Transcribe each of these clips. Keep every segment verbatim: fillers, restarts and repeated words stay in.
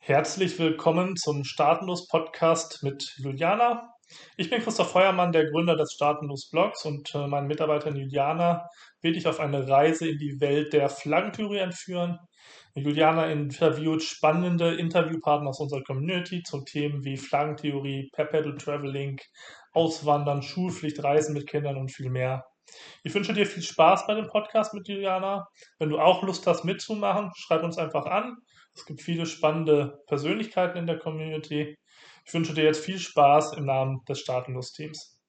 Herzlich willkommen zum Staatenlos-Podcast mit Juliana. Ich bin Christoph Feuermann, der Gründer des Staatenlos-Blogs, und äh, meine Mitarbeiterin Juliana wird dich auf eine Reise in die Welt der Flaggentheorie entführen. Juliana interviewt spannende Interviewpartner aus unserer Community zu Themen wie Flaggentheorie, Perpetual Traveling, Auswandern, Schulpflicht, Reisen mit Kindern und viel mehr. Ich wünsche dir viel Spaß bei dem Podcast mit Juliana. Wenn du auch Lust hast mitzumachen, schreib uns einfach an. Es gibt viele spannende Persönlichkeiten in der Community. Ich wünsche dir jetzt viel Spaß im Namen des Staatenlos-Teams.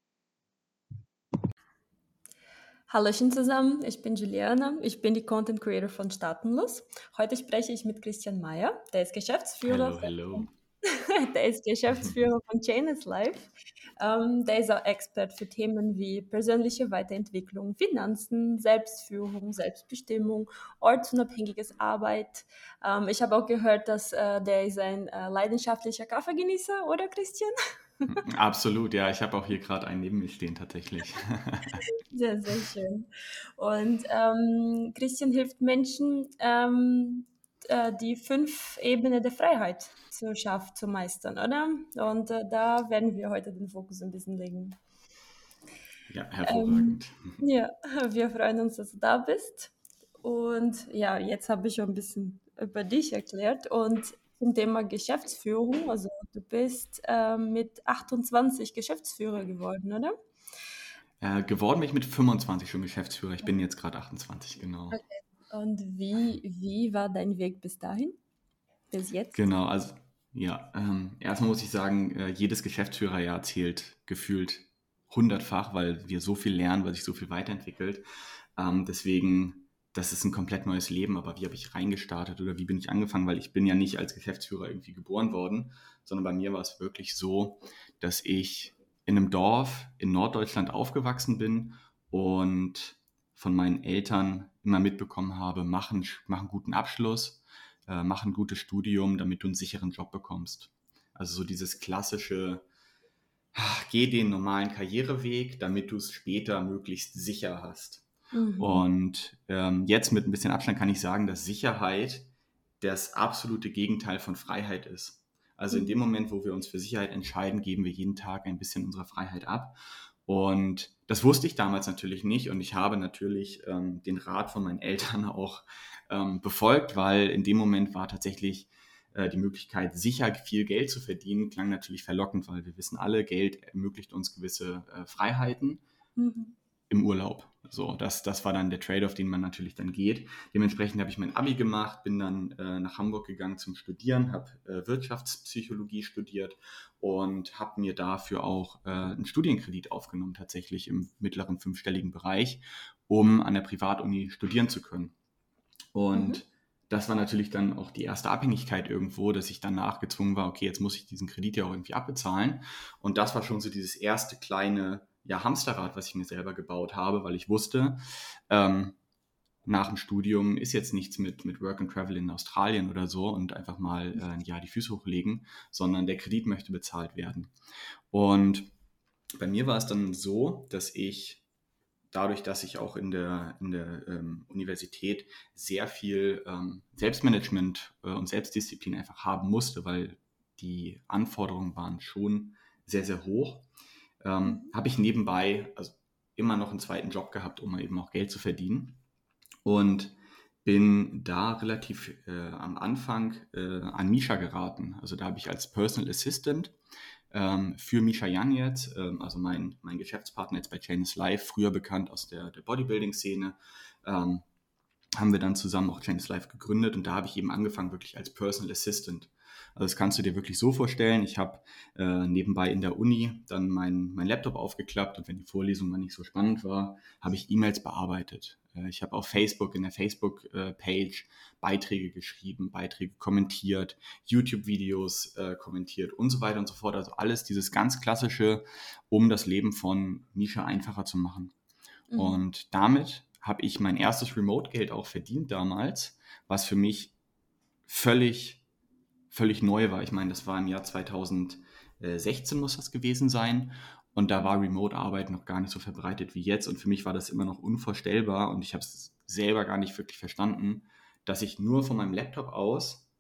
Hallöchen zusammen, ich bin Juliana, ich bin die Content Creator von Staatenlos. Heute spreche ich mit Christian Meyer, der ist Geschäftsführer. Hello, hello. Der ist Geschäftsführer von Chainless Life. Ähm, der ist auch Expert für Themen wie persönliche Weiterentwicklung, Finanzen, Selbstführung, Selbstbestimmung, ortsunabhängiges Arbeit. Ähm, ich habe auch gehört, dass äh, der ist ein äh, leidenschaftlicher Kaffeegenießer, oder Christian? Absolut, ja. Ich habe auch hier gerade einen neben mir stehen tatsächlich. Sehr, sehr schön. Und ähm, Christian hilft Menschen, ähm, äh, die fünf Ebenen der Freiheit zu schaffen, zu meistern, oder? Und äh, da werden wir heute den Fokus ein bisschen legen. Ja, Ähm, hervorragend. ja, wir freuen uns, dass du da bist. Und ja, jetzt habe ich schon ein bisschen über dich erklärt. Und zum Thema Geschäftsführung, also du bist ähm, mit achtundzwanzig Geschäftsführer geworden, oder? Äh, geworden bin ich mit fünfundzwanzig schon Geschäftsführer. Ich bin jetzt gerade achtundzwanzig, genau. Okay. Und wie, wie war dein Weg bis dahin? Bis jetzt? Genau, also ja, ähm, erstmal muss ich sagen, äh, jedes Geschäftsführerjahr zählt gefühlt hundertfach, weil wir so viel lernen, weil sich so viel weiterentwickelt. Ähm, deswegen, das ist ein komplett neues Leben, aber wie habe ich reingestartet oder wie bin ich angefangen? Weil ich bin ja nicht als Geschäftsführer irgendwie geboren worden, sondern bei mir war es wirklich so, dass ich in einem Dorf in Norddeutschland aufgewachsen bin und von meinen Eltern immer mitbekommen habe, mach einen, mach einen guten Abschluss, äh, mach ein gutes Studium, damit du einen sicheren Job bekommst. Also so dieses klassische, ah, geh den normalen Karriereweg, damit du es später möglichst sicher hast. Mhm. Und ähm, jetzt mit ein bisschen Abstand kann ich sagen, dass Sicherheit das absolute Gegenteil von Freiheit ist. Also in dem Moment, wo wir uns für Sicherheit entscheiden, geben wir jeden Tag ein bisschen unserer Freiheit ab. Und das wusste ich damals natürlich nicht. Und ich habe natürlich ähm, den Rat von meinen Eltern auch ähm, befolgt, weil in dem Moment war tatsächlich äh, die Möglichkeit, sicher viel Geld zu verdienen, klang natürlich verlockend, weil wir wissen alle, Geld ermöglicht uns gewisse äh, Freiheiten. Mhm. Im Urlaub. So, das, das war dann der Trade-off, den man natürlich dann geht. Dementsprechend habe ich mein Abi gemacht, bin dann äh, nach Hamburg gegangen zum Studieren, habe äh, Wirtschaftspsychologie studiert und habe mir dafür auch äh, einen Studienkredit aufgenommen, tatsächlich im mittleren fünfstelligen Bereich, um an der Privatuni studieren zu können. Und Mhm. das war natürlich dann auch die erste Abhängigkeit irgendwo, dass ich danach gezwungen war, okay, jetzt muss ich diesen Kredit ja auch irgendwie abbezahlen. Und das war schon so dieses erste kleine ja, Hamsterrad, was ich mir selber gebaut habe, weil ich wusste, ähm, nach dem Studium ist jetzt nichts mit, mit Work and Travel in Australien oder so und einfach mal äh, ein Jahr die Füße hochlegen, sondern der Kredit möchte bezahlt werden. Und bei mir war es dann so, dass ich dadurch, dass ich auch in der, in der ähm, Universität sehr viel ähm, Selbstmanagement äh, und Selbstdisziplin einfach haben musste, weil die Anforderungen waren schon sehr, sehr hoch, ähm, habe ich nebenbei also immer noch einen zweiten Job gehabt, um eben auch Geld zu verdienen. Und bin da relativ äh, am Anfang äh, an Misha geraten. Also da habe ich als Personal Assistant ähm, für Misha Jan jetzt, ähm, also mein, mein Geschäftspartner jetzt bei Chainless Life, früher bekannt aus der, der Bodybuilding-Szene, ähm, haben wir dann zusammen auch Chainless Life gegründet und da habe ich eben angefangen wirklich als Personal Assistant. Also das kannst du dir wirklich so vorstellen, ich habe äh, nebenbei in der Uni dann mein, mein Laptop aufgeklappt und wenn die Vorlesung mal nicht so spannend war, habe ich E-Mails bearbeitet. Äh, ich habe auf Facebook, in der Facebook-Page Beiträge geschrieben, Beiträge kommentiert, YouTube-Videos äh, kommentiert und so weiter und so fort. Also alles dieses ganz Klassische, um das Leben von Misha einfacher zu machen. Mhm. Und damit habe ich mein erstes Remote-Geld auch verdient damals, was für mich völlig, völlig neu war. Ich meine, das war im Jahr zweitausendsechzehn muss das gewesen sein. Und da war Remote-Arbeit noch gar nicht so verbreitet wie jetzt. Und für mich war das immer noch unvorstellbar. Und ich habe es selber gar nicht wirklich verstanden, dass ich nur von meinem Laptop aus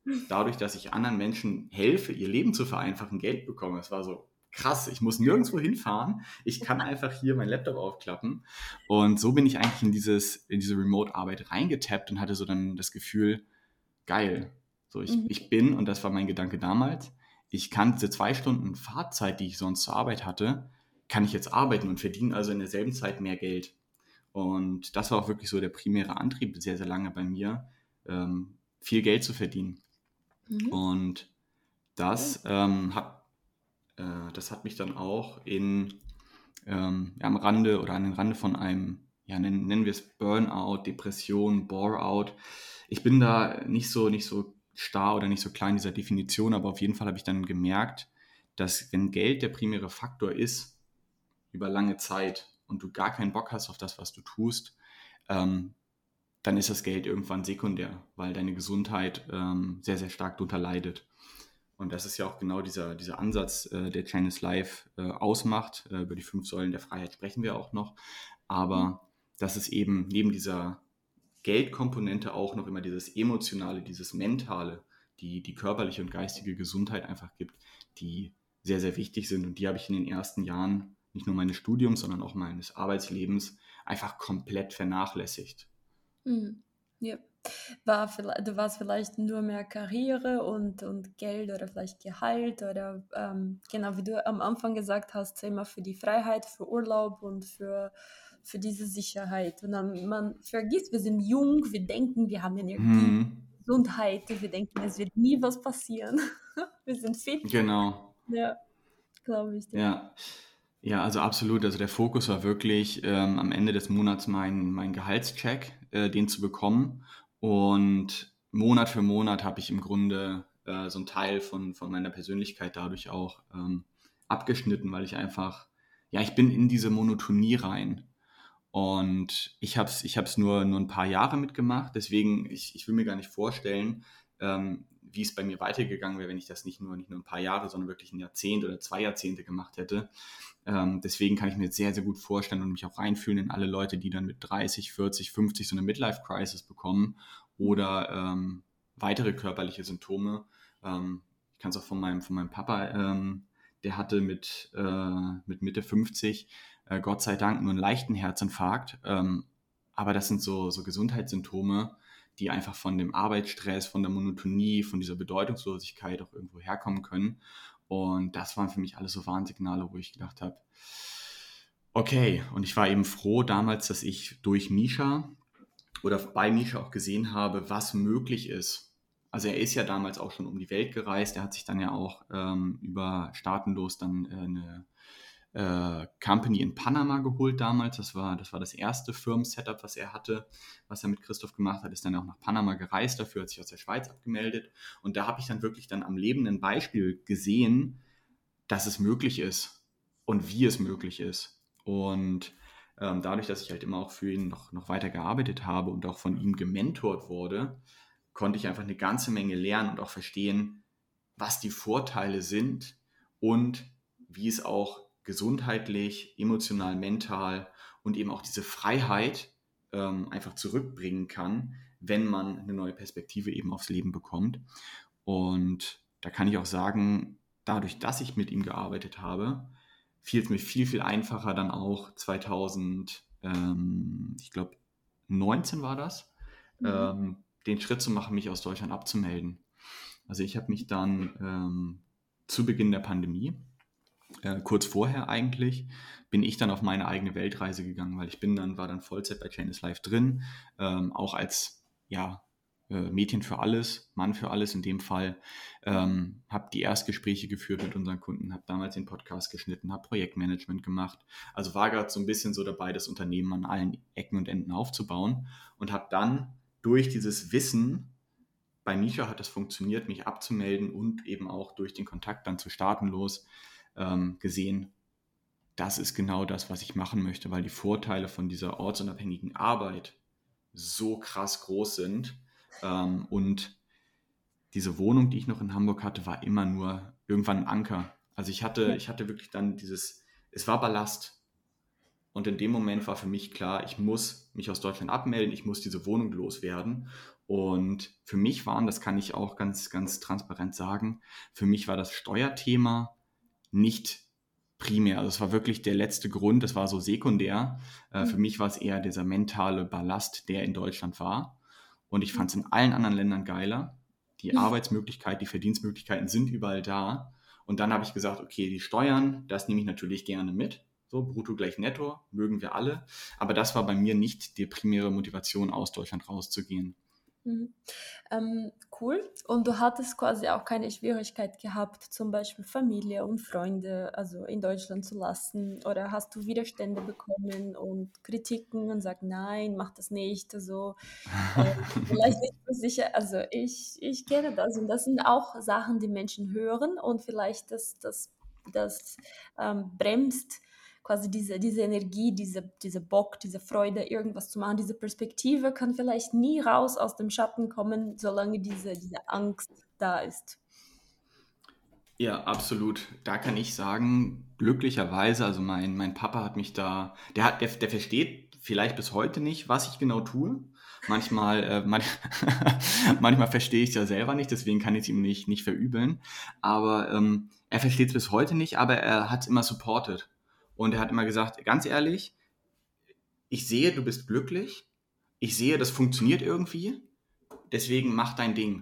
dadurch, dass ich anderen Menschen helfe, ihr Leben zu vereinfachen, Geld bekomme. Es war so krass, ich muss nirgendwo hinfahren, ich kann einfach hier meinen Laptop aufklappen und so bin ich eigentlich in, dieses, in diese Remote-Arbeit reingetappt und hatte so dann das Gefühl, geil, so ich, Mhm. ich bin, und das war mein Gedanke damals, ich kann diese zwei Stunden Fahrzeit, die ich sonst zur Arbeit hatte, kann ich jetzt arbeiten und verdiene also in derselben Zeit mehr Geld. Und das war auch wirklich so der primäre Antrieb sehr, sehr lange bei mir, ähm, viel Geld zu verdienen. Mhm. Und das, ähm, hat, äh, das hat mich dann auch in, ähm, ja, am Rande oder an den Rande von einem, ja, nennen, nennen wir es Burnout, Depression, Bore-out. Ich bin da nicht so, nicht so starr oder nicht so klar in dieser Definition, aber auf jeden Fall habe ich dann gemerkt, dass wenn Geld der primäre Faktor ist, über lange Zeit und du gar keinen Bock hast auf das, was du tust, ähm, dann ist das Geld irgendwann sekundär, weil deine Gesundheit ähm, sehr, sehr stark darunter leidet. Und das ist ja auch genau dieser, dieser Ansatz, äh, der Chainless Life äh, ausmacht. Äh, über die fünf Säulen der Freiheit sprechen wir auch noch. Aber dass es eben neben dieser Geldkomponente auch noch immer dieses Emotionale, dieses Mentale, die, die körperliche und geistige Gesundheit einfach gibt, die sehr, sehr wichtig sind. Und die habe ich in den ersten Jahren nicht nur meines Studiums, sondern auch meines Arbeitslebens einfach komplett vernachlässigt. Mhm. Ja. War vielleicht, du warst vielleicht nur mehr Karriere und, und Geld oder vielleicht Gehalt oder ähm, genau wie du am Anfang gesagt hast, immer für die Freiheit, für Urlaub und für, für diese Sicherheit. Und dann man vergisst, wir sind jung, wir denken, wir haben Energie, Hm, Gesundheit, wir denken, es wird nie was passieren. Wir sind fit. genau. Ja, glaube ich dir. Ja. Ja, also absolut. Also der Fokus war wirklich ähm, am Ende des Monats mein, mein Gehaltscheck, äh, den zu bekommen. Und Monat für Monat habe ich im Grunde äh, so einen Teil von, von meiner Persönlichkeit dadurch auch ähm, abgeschnitten, weil ich einfach, ja, ich bin in diese Monotonie rein. Und ich habe es ich hab's nur, nur ein paar Jahre mitgemacht, deswegen, ich, ich will mir gar nicht vorstellen, ähm, wie es bei mir weitergegangen wäre, wenn ich das nicht nur, nicht nur ein paar Jahre, sondern wirklich ein Jahrzehnt oder zwei Jahrzehnte gemacht hätte. Ähm, deswegen kann ich mir jetzt sehr, sehr gut vorstellen und mich auch reinfühlen in alle Leute, die dann mit dreißig, vierzig, fünfzig so eine Midlife-Crisis bekommen oder ähm, weitere körperliche Symptome. Ähm, ich kann es auch von meinem, von meinem Papa, ähm, der hatte mit, äh, mit Mitte fünfzig äh, Gott sei Dank nur einen leichten Herzinfarkt. Ähm, aber das sind so, so Gesundheitssymptome, die einfach von dem Arbeitsstress, von der Monotonie, von dieser Bedeutungslosigkeit auch irgendwo herkommen können. Und das waren für mich alles so Warnsignale, wo ich gedacht habe, okay, und ich war eben froh damals, dass ich durch Misha oder bei Misha auch gesehen habe, was möglich ist. Also er ist ja damals auch schon um die Welt gereist, er hat sich dann ja auch ähm, über Staatenlos dann äh, eine äh, Company in Panama geholt damals. Das war, das war das erste Firmen-Setup, was er hatte, was er mit Christoph gemacht hat, ist dann auch nach Panama gereist, dafür hat sich aus der Schweiz abgemeldet. Und da habe ich dann wirklich dann am lebenden Beispiel gesehen, dass es möglich ist und wie es möglich ist. Und ähm, dadurch, dass ich halt immer auch für ihn noch, noch weiter gearbeitet habe und auch von ihm gementort wurde, konnte ich einfach eine ganze Menge lernen und auch verstehen, was die Vorteile sind und wie es auch gesundheitlich, emotional, mental und eben auch diese Freiheit ähm, einfach zurückbringen kann, wenn man eine neue Perspektive eben aufs Leben bekommt. Und da kann ich auch sagen, dadurch, dass ich mit ihm gearbeitet habe, fiel es mir viel, viel einfacher dann auch zweitausend, ähm, ich glaube, neunzehn war das, Mhm. ähm, den Schritt zu machen, mich aus Deutschland abzumelden. Also ich habe mich dann ähm, zu Beginn der Pandemie, äh, kurz vorher eigentlich, bin ich dann auf meine eigene Weltreise gegangen, weil ich bin dann, war dann Vollzeit bei Chainless Life drin, ähm, auch als, ja, äh, Mädchen für alles, Mann für alles in dem Fall, ähm, habe die Erstgespräche geführt mit unseren Kunden, habe damals den Podcast geschnitten, habe Projektmanagement gemacht, also war gerade so ein bisschen so dabei, das Unternehmen an allen Ecken und Enden aufzubauen und habe dann durch dieses Wissen, bei Misha hat es funktioniert, mich abzumelden und eben auch durch den Kontakt dann zu Staatenlos ähm, gesehen, das ist genau das, was ich machen möchte, weil die Vorteile von dieser ortsunabhängigen Arbeit so krass groß sind. Ähm, und diese Wohnung, die ich noch in Hamburg hatte, war immer nur irgendwann ein Anker. Also ich hatte, Ja. ich hatte wirklich dann dieses, es war Ballast. Und in dem Moment war für mich klar, ich muss mich aus Deutschland abmelden, ich muss diese Wohnung loswerden. Und für mich waren, das kann ich auch ganz, ganz transparent sagen, für mich war das Steuerthema nicht primär. Also es war wirklich der letzte Grund, das war so sekundär. Äh, für Mhm. mich war es eher dieser mentale Ballast, der in Deutschland war. Und ich fand es in allen anderen Ländern geiler. Die Arbeitsmöglichkeiten, die Verdienstmöglichkeiten sind überall da. Und dann habe ich gesagt, okay, die Steuern, das nehme ich natürlich gerne mit. So, brutto gleich netto, mögen wir alle. Aber das war bei mir nicht die primäre Motivation, aus Deutschland rauszugehen. Mhm. Ähm, cool. Und du hattest quasi auch keine Schwierigkeit gehabt, zum Beispiel Familie und Freunde also in Deutschland zu lassen? Oder hast du Widerstände bekommen und Kritiken und sagst, nein, mach das nicht? Also ähm, vielleicht nicht so sicher. Also ich, ich kenne das und das sind auch Sachen, die Menschen hören und vielleicht das, das, das ähm, bremst quasi diese, diese Energie, diese, diese Bock, diese Freude, irgendwas zu machen, diese Perspektive kann vielleicht nie raus aus dem Schatten kommen, solange diese, diese Angst da ist. Ja, absolut. Da kann ich sagen, glücklicherweise, also mein, mein Papa hat mich da, der hat, der, der versteht vielleicht bis heute nicht, was ich genau tue. Manchmal, äh, man, manchmal verstehe ich es ja selber nicht, deswegen kann ich es ihm nicht, nicht verübeln. Aber ähm, er versteht es bis heute nicht, aber er hat es immer supported. Und er hat immer gesagt, ganz ehrlich, ich sehe, du bist glücklich. Ich sehe, das funktioniert irgendwie. Deswegen mach dein Ding.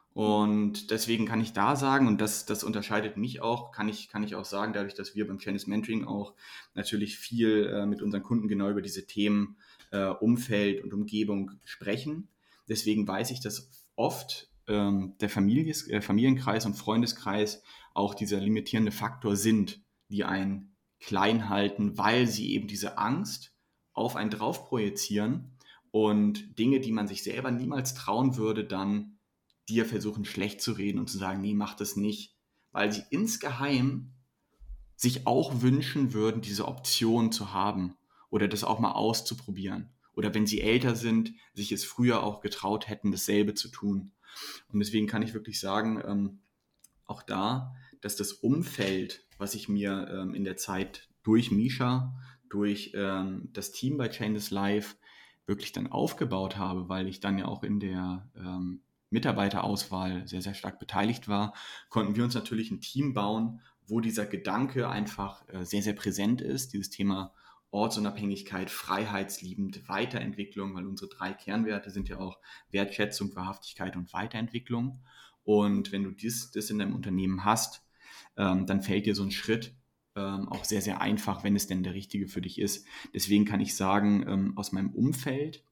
Und deswegen kann ich da sagen, und das, das unterscheidet mich auch, kann ich, kann ich auch sagen, dadurch, dass wir beim Janice Mentoring auch natürlich viel äh, mit unseren Kunden genau über diese Themen äh, Umfeld und Umgebung sprechen. Deswegen weiß ich, dass oft ähm, der Familie, äh, Familienkreis und Freundeskreis auch dieser limitierende Faktor sind, die einen klein halten, weil sie eben diese Angst auf einen drauf projizieren und Dinge, die man sich selber niemals trauen würde, dann dir versuchen schlecht zu reden und zu sagen, nee, mach das nicht. Weil sie insgeheim sich auch wünschen würden, diese Option zu haben oder das auch mal auszuprobieren. Oder wenn sie älter sind, sich es früher auch getraut hätten, dasselbe zu tun. Und deswegen kann ich wirklich sagen, ähm, auch da, dass das Umfeld, was ich mir ähm, in der Zeit durch Misha, durch ähm, das Team bei Changes Life wirklich dann aufgebaut habe, weil ich dann ja auch in der ähm, Mitarbeiterauswahl sehr, sehr stark beteiligt war, konnten wir uns natürlich ein Team bauen, wo dieser Gedanke einfach äh, sehr, sehr präsent ist, dieses Thema Ortsunabhängigkeit, freiheitsliebend, Weiterentwicklung, weil unsere drei Kernwerte sind ja auch Wertschätzung, Wahrhaftigkeit und Weiterentwicklung. Und wenn du dies, das in deinem Unternehmen hast, ähm, dann fällt dir so ein Schritt ähm, auch sehr, sehr einfach, wenn es denn der richtige für dich ist. Deswegen kann ich sagen, ähm, aus meinem Umfeld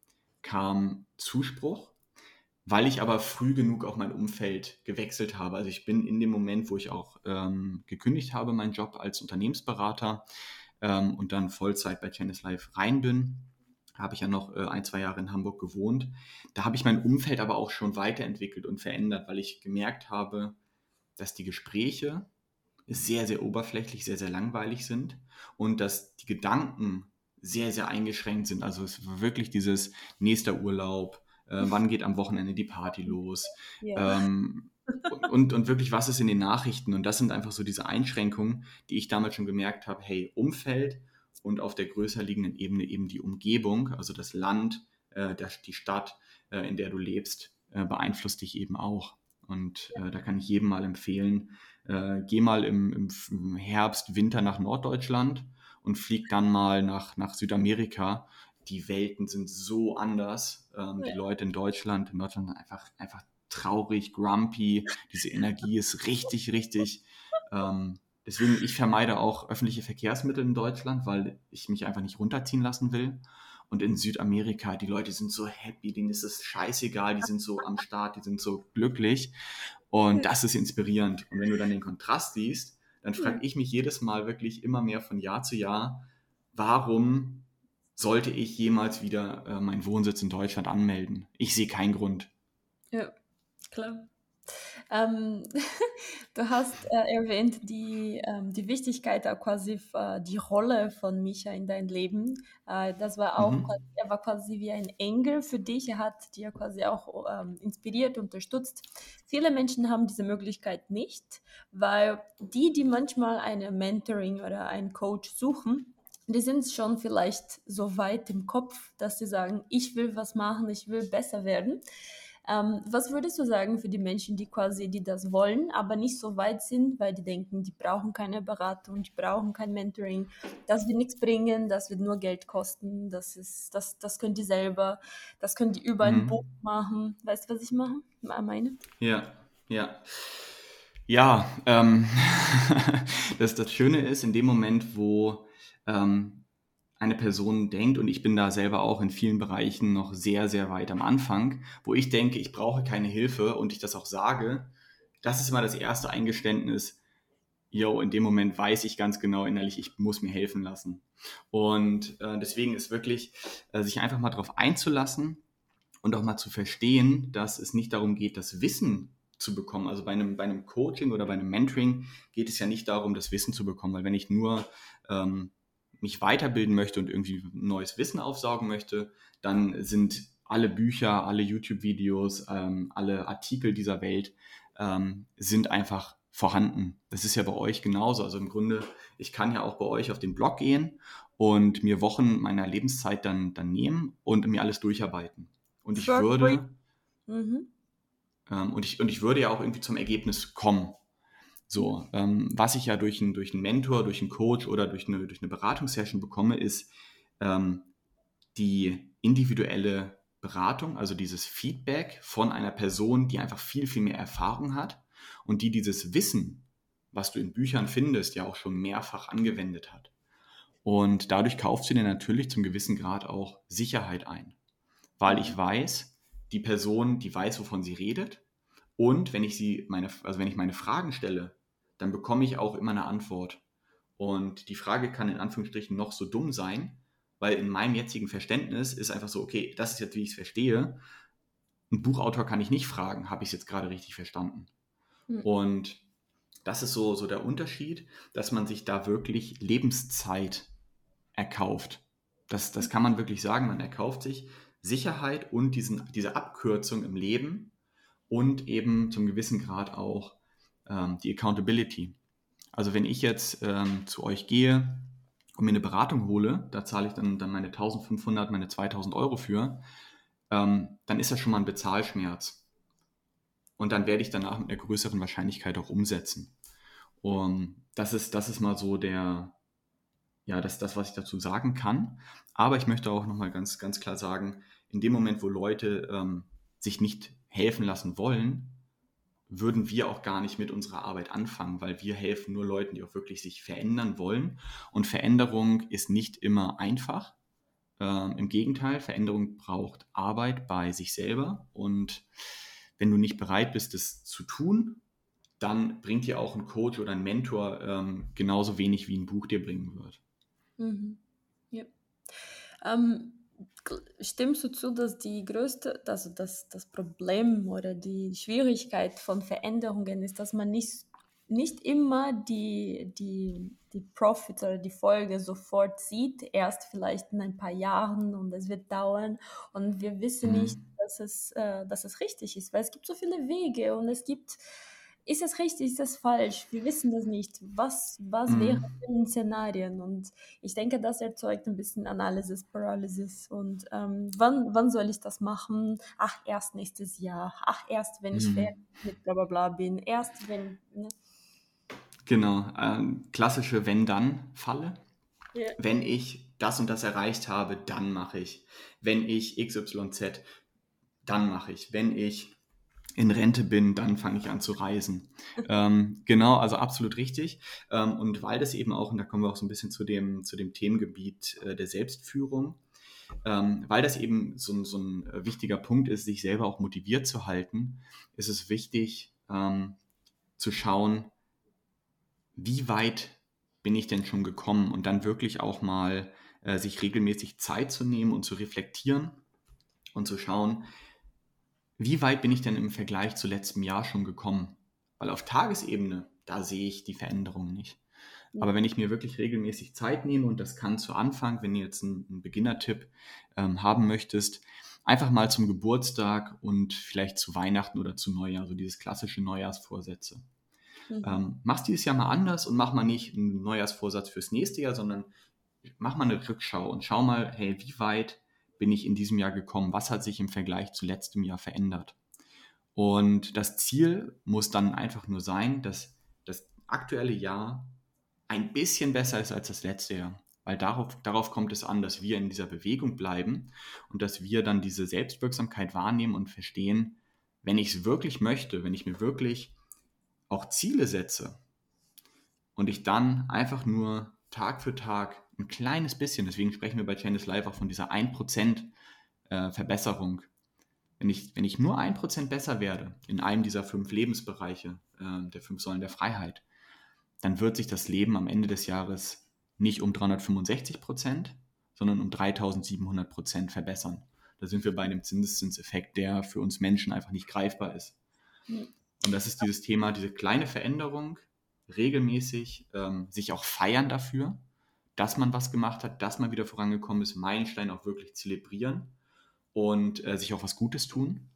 kam Zuspruch, weil ich aber früh genug auch mein Umfeld gewechselt habe. Also ich bin in dem Moment, wo ich auch ähm, gekündigt habe, meinen Job als Unternehmensberater ähm, und dann Vollzeit bei Janice Life rein bin, habe ich ja noch äh, ein, zwei Jahre in Hamburg gewohnt. Da habe ich mein Umfeld aber auch schon weiterentwickelt und verändert, weil ich gemerkt habe, dass die Gespräche sehr, sehr oberflächlich, sehr, sehr langweilig sind und dass die Gedanken sehr, sehr eingeschränkt sind. Also es war wirklich dieses nächster Urlaub, äh, wann geht am Wochenende die Party los Ja. ähm, und, und wirklich, was ist in den Nachrichten? Und das sind einfach so diese Einschränkungen, die ich damals schon gemerkt habe, hey, Umfeld und auf der größer liegenden Ebene eben die Umgebung, also das Land, äh, das, die Stadt, äh, in der du lebst, äh, beeinflusst dich eben auch. Und äh, da kann ich jedem mal empfehlen, äh, geh mal im, im, im Herbst, Winter nach Norddeutschland und flieg dann mal nach, nach Südamerika. Die Welten sind so anders. Ähm, die Ja. Leute in Deutschland, in Deutschland sind einfach, einfach traurig, grumpy. Diese Energie ist richtig, richtig. Ähm, deswegen, ich vermeide auch öffentliche Verkehrsmittel in Deutschland, weil ich mich einfach nicht runterziehen lassen will. Und in Südamerika, die Leute sind so happy, denen ist es scheißegal, die sind so am Start, die sind so glücklich. Und das ist inspirierend. Und wenn du dann den Kontrast siehst, dann frage ich mich jedes Mal wirklich immer mehr von Jahr zu Jahr, warum sollte ich jemals wieder äh, meinen Wohnsitz in Deutschland anmelden? Ich sehe keinen Grund. Ja, klar. Ähm, du hast äh, erwähnt die, ähm, die Wichtigkeit, auch quasi äh, die Rolle von Misha in dein Leben. Äh, das war auch, quasi, Mhm. er war quasi wie ein Engel für dich. Er hat dir quasi auch ähm, inspiriert, unterstützt. Viele Menschen haben diese Möglichkeit nicht, weil die, die manchmal eine Mentoring oder einen Coach suchen, die sind schon vielleicht so weit im Kopf, dass sie sagen, ich will was machen, ich will besser werden. Ähm, was würdest du sagen für die Menschen, die quasi, die das wollen, aber nicht so weit sind, weil die denken, die brauchen keine Beratung, die brauchen kein Mentoring, das wird nichts bringen, das wird nur Geld kosten, das ist, das, das können die selber, das können die über ein Buch Mhm. machen. Weißt du, was ich mache? meine? Ja, ja. Ja, ähm, das, das Schöne ist, in dem Moment, wo ähm, eine Person denkt, und ich bin da selber auch in vielen Bereichen noch sehr, sehr weit am Anfang, wo ich denke, ich brauche keine Hilfe und ich das auch sage, das ist immer das erste Eingeständnis, yo, in dem Moment weiß ich ganz genau innerlich, ich muss mir helfen lassen. Und äh, deswegen ist wirklich, äh, sich einfach mal darauf einzulassen und auch mal zu verstehen, dass es nicht darum geht, das Wissen zu bekommen. Also bei einem, bei einem Coaching oder bei einem Mentoring geht es ja nicht darum, das Wissen zu bekommen, weil wenn ich nur ähm, mich weiterbilden möchte und irgendwie neues Wissen aufsaugen möchte, dann sind alle Bücher, alle YouTube-Videos, ähm, alle Artikel dieser Welt ähm, sind einfach vorhanden. Das ist ja bei euch genauso. Also im Grunde, ich kann ja auch bei euch auf den Blog gehen und mir Wochen meiner Lebenszeit dann, dann nehmen und mir alles durcharbeiten. Und ich For free. würde, Mhm. ähm, und ich, und ich würde ja auch irgendwie zum Ergebnis kommen. So, ähm, was ich ja durch einen, durch einen Mentor, durch einen Coach oder durch eine, durch eine Beratungssession bekomme, ist ähm, die individuelle Beratung, also dieses Feedback von einer Person, die einfach viel, viel mehr Erfahrung hat und die dieses Wissen, was du in Büchern findest, ja auch schon mehrfach angewendet hat. Und dadurch kauft sie dir natürlich zum gewissen Grad auch Sicherheit ein, weil ich weiß, die Person, die weiß, wovon sie redet. Und wenn ich sie meine, also wenn ich meine Fragen stelle, dann bekomme ich auch immer eine Antwort. Und die Frage kann in Anführungsstrichen noch so dumm sein, weil in meinem jetzigen Verständnis ist einfach so, okay, das ist jetzt, wie ich es verstehe. Ein Buchautor kann ich nicht fragen, habe ich es jetzt gerade richtig verstanden? Mhm. Und das ist so, so der Unterschied, dass man sich da wirklich Lebenszeit erkauft. Das, das kann man wirklich sagen, man erkauft sich Sicherheit und diesen, diese Abkürzung im Leben und eben zum gewissen Grad auch ähm, die Accountability. Also wenn ich jetzt ähm, zu euch gehe und mir eine Beratung hole, da zahle ich dann, dann meine eintausendfünfhundert, meine zweitausend Euro für, ähm, dann ist das schon mal ein Bezahlschmerz. Und dann werde ich danach mit einer größeren Wahrscheinlichkeit auch umsetzen. Und das ist, das ist mal so der, ja, das, das, was ich dazu sagen kann. Aber ich möchte auch nochmal ganz, ganz klar sagen, in dem Moment, wo Leute ähm, sich nicht helfen lassen wollen, würden wir auch gar nicht mit unserer Arbeit anfangen, weil wir helfen nur Leuten, die auch wirklich sich verändern wollen. Und Veränderung ist nicht immer einfach. Ähm, im Gegenteil, Veränderung braucht Arbeit bei sich selber. Und wenn du nicht bereit bist, das zu tun, dann bringt dir auch ein Coach oder ein Mentor ähm, genauso wenig wie ein Buch dir bringen wird. Mhm. Ja. Ähm, stimmst du zu, dass die größte, also das, das Problem oder die Schwierigkeit von Veränderungen ist, dass man nicht, nicht immer die, die, die Profit oder die Folge sofort sieht, erst vielleicht in ein paar Jahren und es wird dauern und wir wissen nicht, Mhm. dass es, äh, dass es richtig ist, weil es gibt so viele Wege und es gibt, ist es richtig, ist es falsch? Wir wissen das nicht. Was, was wäre Mhm. in den Szenarien? Und ich denke, das erzeugt ein bisschen Analysis Paralysis. Und ähm, wann, wann soll ich das machen? Ach, erst nächstes Jahr. Ach, erst wenn ich fertig Mhm. mit bla bla bla bin. Erst wenn. Ne? Genau, ähm, klassische Wenn-Dann-Falle. Ja. Wenn ich das und das erreicht habe, dann mache ich. Wenn ich X Y Z, dann mache ich. Wenn ich in Rente bin, dann fange ich an zu reisen. Ähm, genau, also absolut richtig. Ähm, und weil das eben auch, und da kommen wir auch so ein bisschen zu dem, zu dem Themengebiet äh, der Selbstführung, ähm, weil das eben so, ein- so ein äh, wichtiger Punkt ist, sich selber auch motiviert zu halten, ist es wichtig ähm, zu schauen, wie weit bin ich denn schon gekommen und dann wirklich auch mal äh, sich regelmäßig Zeit zu nehmen und zu reflektieren und zu schauen, wie weit bin ich denn im Vergleich zu letztem Jahr schon gekommen? Weil auf Tagesebene, da sehe ich die Veränderung nicht. Ja. Aber wenn ich mir wirklich regelmäßig Zeit nehme, und das kann zu Anfang, wenn du jetzt einen, einen Beginner-Tipp ähm, haben möchtest, einfach mal zum Geburtstag und vielleicht zu Weihnachten oder zu Neujahr, so dieses klassische Neujahrsvorsätze. Mhm. Ähm, mach dieses Jahr mal anders und mach mal nicht einen Neujahrsvorsatz fürs nächste Jahr, sondern mach mal eine Rückschau und schau mal, hey, wie weit bin ich in diesem Jahr gekommen? Was hat sich im Vergleich zu letztem Jahr verändert? Und das Ziel muss dann einfach nur sein, dass das aktuelle Jahr ein bisschen besser ist als das letzte Jahr. Weil darauf, darauf kommt es an, dass wir in dieser Bewegung bleiben und dass wir dann diese Selbstwirksamkeit wahrnehmen und verstehen, wenn ich es wirklich möchte, wenn ich mir wirklich auch Ziele setze und ich dann einfach nur Tag für Tag ein kleines bisschen, deswegen sprechen wir bei Changes Life auch von dieser ein Prozent äh, Verbesserung. Wenn ich, wenn ich nur ein Prozent besser werde in einem dieser fünf Lebensbereiche, äh, der fünf Säulen der Freiheit, dann wird sich das Leben am Ende des Jahres nicht um dreihundertfünfundsechzig Prozent, sondern um dreitausendsiebenhundert Prozent verbessern. Da sind wir bei einem Zinseszinseffekt, der für uns Menschen einfach nicht greifbar ist. Mhm. Und das ist dieses Thema, diese kleine Veränderung, regelmäßig ähm, sich auch feiern dafür, dass man was gemacht hat, dass man wieder vorangekommen ist, Meilensteine auch wirklich zelebrieren und äh, sich auch was Gutes tun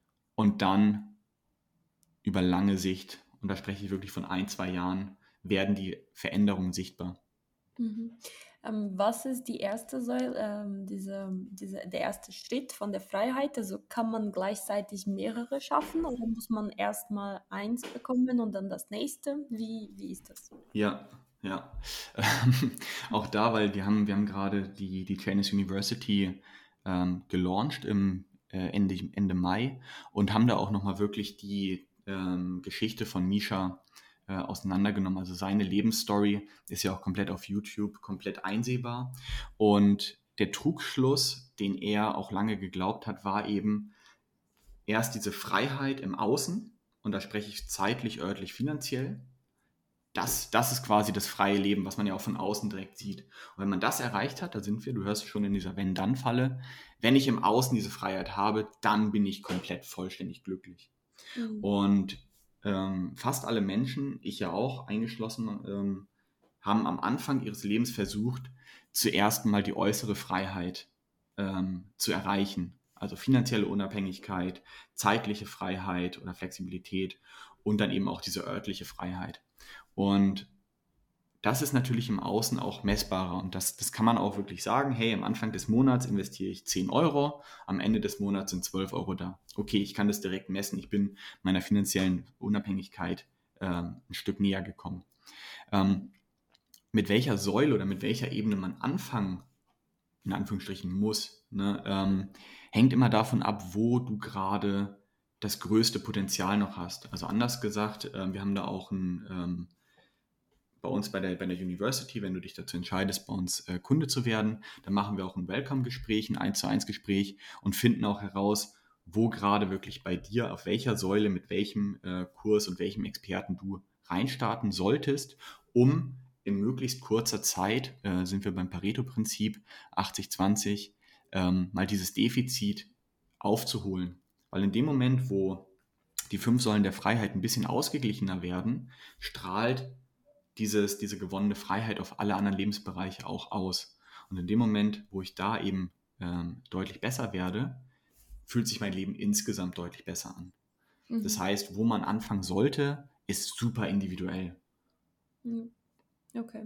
und dann über lange Sicht, und da spreche ich wirklich von ein, zwei Jahren, werden die Veränderungen sichtbar. Mhm. Ähm, was ist die erste Säule, ähm, diese, diese, der erste Schritt von der Freiheit? Also kann man gleichzeitig mehrere schaffen oder muss man erstmal eins bekommen und dann das nächste? Wie, wie ist das? Ja, ja. Ähm, auch da, weil wir haben, wir haben gerade die, die Chainless University ähm, gelauncht im äh, Ende, Ende Mai und haben da auch nochmal wirklich die ähm, Geschichte von Misha äh, auseinandergenommen. Also seine Lebensstory ist ja auch komplett auf YouTube, komplett einsehbar. Und der Trugschluss, den er auch lange geglaubt hat, war eben erst diese Freiheit im Außen, und da spreche ich zeitlich, örtlich, finanziell. Das, das ist quasi das freie Leben, was man ja auch von außen direkt sieht. Und wenn man das erreicht hat, da sind wir, du hörst schon in dieser Wenn-Dann-Falle, wenn ich im Außen diese Freiheit habe, dann bin ich komplett vollständig glücklich. Mhm. Und ähm, fast alle Menschen, ich ja auch eingeschlossen, ähm, haben am Anfang ihres Lebens versucht, zuerst mal die äußere Freiheit ähm, zu erreichen. Also finanzielle Unabhängigkeit, zeitliche Freiheit oder Flexibilität und dann eben auch diese örtliche Freiheit. Und das ist natürlich im Außen auch messbarer und das, das kann man auch wirklich sagen, hey, am Anfang des Monats investiere ich zehn Euro, am Ende des Monats sind zwölf Euro da. Okay, ich kann das direkt messen, ich bin meiner finanziellen Unabhängigkeit ähm, ein Stück näher gekommen. Ähm, mit welcher Säule oder mit welcher Ebene man anfangen, in Anführungsstrichen muss, ne, ähm, hängt immer davon ab, wo du gerade das größte Potenzial noch hast. Also anders gesagt, äh, wir haben da auch ein... Ähm, bei uns bei der, bei der University, wenn du dich dazu entscheidest, bei uns äh, Kunde zu werden, dann machen wir auch ein Welcome-Gespräch, ein eins zu eins Gespräch und finden auch heraus, wo gerade wirklich bei dir, auf welcher Säule, mit welchem äh, Kurs und welchem Experten du reinstarten solltest, um in möglichst kurzer Zeit, äh, sind wir beim Pareto-Prinzip, achtzig zwanzig, ähm, mal dieses Defizit aufzuholen. Weil in dem Moment, wo die fünf Säulen der Freiheit ein bisschen ausgeglichener werden, strahlt Dieses, diese gewonnene Freiheit auf alle anderen Lebensbereiche auch aus. Und in dem Moment, wo ich da eben ähm, deutlich besser werde, fühlt sich mein Leben insgesamt deutlich besser an. Mhm. Das heißt, wo man anfangen sollte, ist super individuell. Mhm. Okay.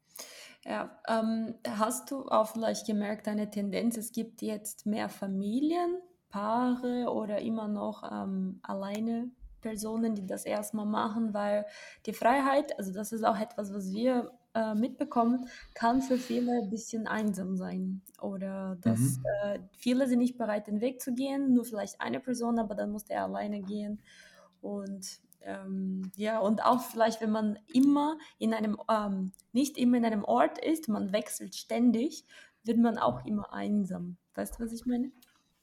Ja, ähm, hast du auch vielleicht gemerkt, eine Tendenz, es gibt jetzt mehr Familien, Paare oder immer noch ähm, alleine Personen, die das erstmal machen, weil die Freiheit, also das ist auch etwas, was wir äh, mitbekommen, kann für viele ein bisschen einsam sein. Oder dass Mhm. äh, viele sind nicht bereit, den Weg zu gehen, nur vielleicht eine Person, aber dann muss der alleine gehen. Und ähm, ja, und auch vielleicht, wenn man immer in einem, ähm, nicht immer in einem Ort ist, man wechselt ständig, wird man auch immer einsam. Weißt du, was ich meine?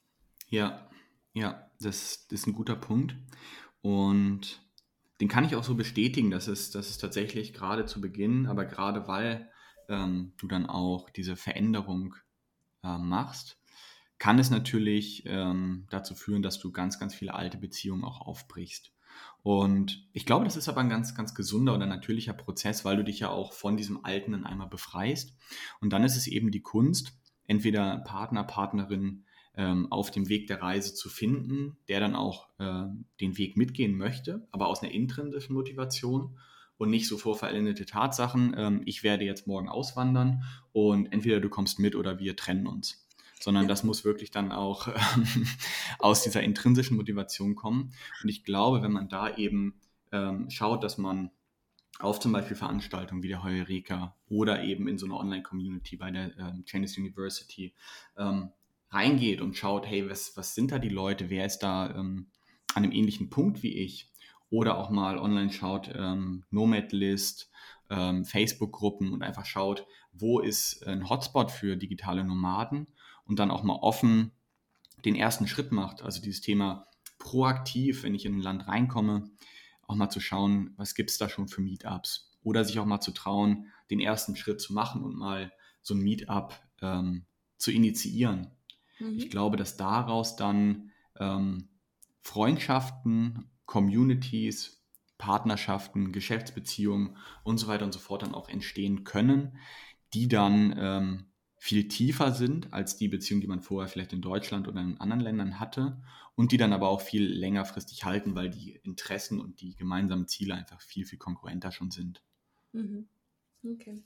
Ja, ja, das, das ist ein guter Punkt. Und den kann ich auch so bestätigen, dass es, dass es tatsächlich gerade zu Beginn, aber gerade weil ähm, du dann auch diese Veränderung äh, machst, kann es natürlich ähm, dazu führen, dass du ganz, ganz viele alte Beziehungen auch aufbrichst. Und ich glaube, das ist aber ein ganz, ganz gesunder oder natürlicher Prozess, weil du dich ja auch von diesem Alten dann einmal befreist. Und dann ist es eben die Kunst, entweder Partner, Partnerin ähm, auf dem Weg der Reise zu finden, der dann auch äh, den Weg mitgehen möchte, aber aus einer intrinsischen Motivation und nicht so vorverendete Tatsachen, ähm, ich werde jetzt morgen auswandern und entweder du kommst mit oder wir trennen uns. sondern das muss wirklich dann auch ähm, aus dieser intrinsischen Motivation kommen. Und ich glaube, wenn man da eben ähm, schaut, dass man auf zum Beispiel Veranstaltungen wie der Heureka oder eben in so eine Online-Community bei der ähm, Chinese University ähm, reingeht und schaut, hey, was, was sind da die Leute, wer ist da ähm, an einem ähnlichen Punkt wie ich, oder auch mal online schaut, ähm, Nomad-List, ähm, Facebook-Gruppen und einfach schaut, wo ist ein Hotspot für digitale Nomaden und dann auch mal offen den ersten Schritt macht, also dieses Thema proaktiv, wenn ich in ein Land reinkomme, auch mal zu schauen, was gibt es da schon für Meetups oder sich auch mal zu trauen, den ersten Schritt zu machen und mal so ein Meetup ähm, zu initiieren. Ich Mhm. glaube, dass daraus dann ähm, Freundschaften, Communities, Partnerschaften, Geschäftsbeziehungen und so weiter und so fort dann auch entstehen können, die dann ähm, viel tiefer sind als die Beziehung, die man vorher vielleicht in Deutschland oder in anderen Ländern hatte und die dann aber auch viel längerfristig halten, weil die Interessen und die gemeinsamen Ziele einfach viel, viel konkurrenter schon sind. Mhm. Okay.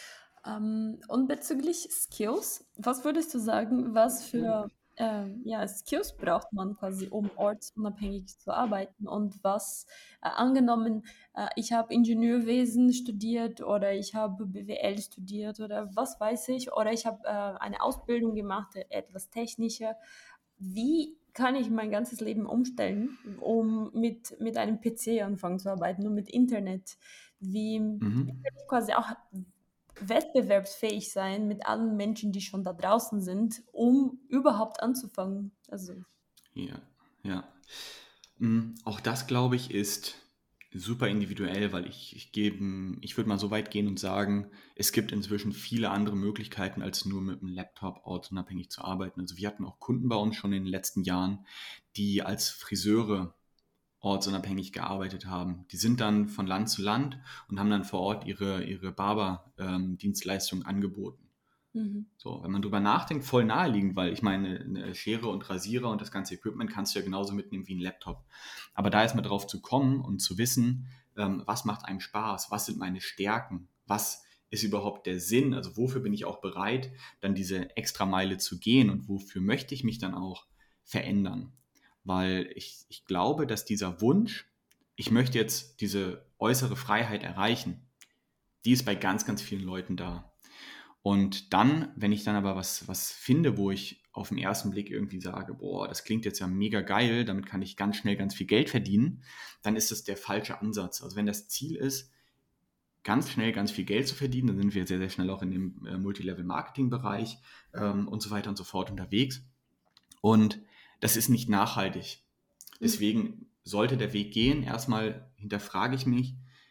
Ähm, und bezüglich Skills, was würdest du sagen, was für ähm, ja, Skills braucht man quasi, um ortsunabhängig zu arbeiten? Und was, äh, angenommen, äh, ich habe Ingenieurwesen studiert oder ich habe B W L studiert oder was weiß ich, oder ich habe äh, eine Ausbildung gemacht, äh, etwas technischer. Wie kann ich mein ganzes Leben umstellen, um mit, mit einem P C anfangen zu arbeiten und mit Internet? Wie, wie Mhm. kann ich quasi auch wettbewerbsfähig sein mit allen Menschen, die schon da draußen sind, um überhaupt anzufangen? Also, Ja, ja. Mm, Auch das, glaube ich, ist super individuell, weil ich, ich gebe, ich würde mal so weit gehen und sagen, es gibt inzwischen viele andere Möglichkeiten, als nur mit einem Laptop ortsunabhängig zu arbeiten. Also wir hatten auch Kunden bei uns schon in den letzten Jahren, die als Friseure ortsunabhängig gearbeitet haben. Die sind dann von Land zu Land und haben dann vor Ort ihre, ihre Barber-Dienstleistungen angeboten. mhm. So, wenn man drüber nachdenkt, voll naheliegend, weil ich meine, eine Schere und Rasierer und das ganze Equipment kannst du ja genauso mitnehmen wie ein Laptop. Aber da erstmal drauf zu kommen und zu wissen, ähm, was macht einem Spaß, was sind meine Stärken, was ist überhaupt der Sinn, also wofür bin ich auch bereit, dann diese extra Meile zu gehen und wofür möchte ich mich dann auch verändern. Weil ich, ich glaube, dass dieser Wunsch, ich möchte jetzt diese äußere Freiheit erreichen, die ist bei ganz, ganz vielen Leuten da. Und dann, wenn ich dann aber was, was finde, wo ich auf den ersten Blick irgendwie sage, boah, das klingt jetzt ja mega geil, damit kann ich ganz schnell ganz viel Geld verdienen, dann ist das der falsche Ansatz. Also wenn das Ziel ist, ganz schnell ganz viel Geld zu verdienen, dann sind wir sehr, sehr schnell auch in dem äh, Multilevel-Marketing-Bereich ähm, und so weiter und so fort unterwegs. Und das ist nicht nachhaltig. Mhm. Deswegen sollte der Weg gehen, erstmal hinterfrage ich mich,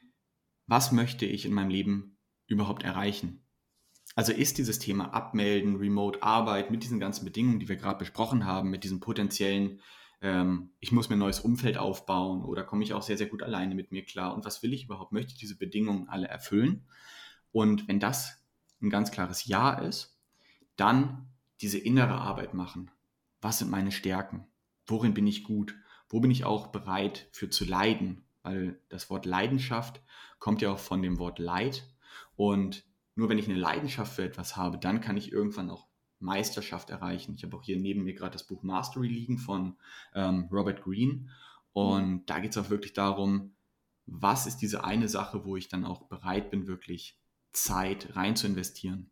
was möchte ich in meinem Leben überhaupt erreichen? Also ist dieses Thema Abmelden, Remote Arbeit mit diesen ganzen Bedingungen, die wir gerade besprochen haben, mit diesem potenziellen, ähm, ich muss mir ein neues Umfeld aufbauen oder komme ich auch sehr, sehr gut alleine mit mir klar und was will ich überhaupt? Möchte ich diese Bedingungen alle erfüllen? Und wenn das ein ganz klares Ja ist, dann diese innere Arbeit machen. Was sind meine Stärken? Worin bin ich gut? Wo bin ich auch bereit für zu leiden? Weil das Wort Leidenschaft kommt ja auch von dem Wort Leid. Und nur wenn ich eine Leidenschaft für etwas habe, dann kann ich irgendwann auch Meisterschaft erreichen. Ich habe auch hier neben mir gerade das Buch Mastery liegen von ähm, Robert Greene. Mhm. Und da geht es auch wirklich darum, was ist diese eine Sache, wo ich dann auch bereit bin, wirklich Zeit rein zu investieren.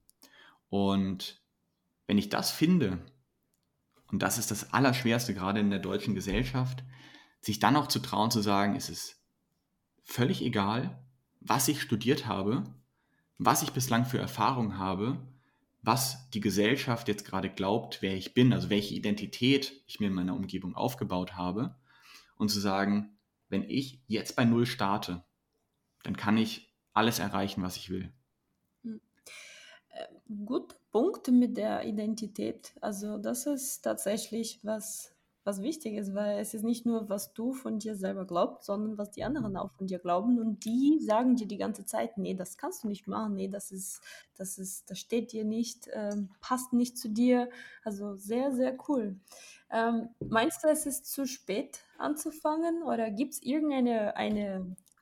Und wenn ich das finde, und das ist das Allerschwerste gerade in der deutschen Gesellschaft, sich dann auch zu trauen zu sagen, es ist völlig egal, was ich studiert habe, was ich bislang für Erfahrung habe, was die Gesellschaft jetzt gerade glaubt, wer ich bin, also welche Identität ich mir in meiner Umgebung aufgebaut habe, und zu sagen, wenn ich jetzt bei Null starte, dann kann ich alles erreichen, was ich will. Mhm. Guter Punkt mit der Identität. Also das ist tatsächlich was, was wichtig ist, weil es ist nicht nur, was du von dir selber glaubst, sondern was die anderen auch von dir glauben. Und die sagen dir die ganze Zeit, nee, das kannst du nicht machen, nee, das ist, das ist, das steht dir nicht, ähm, passt nicht zu dir. Also sehr, sehr cool. Ähm, meinst du, es ist zu spät anzufangen oder gibt es irgendeine eine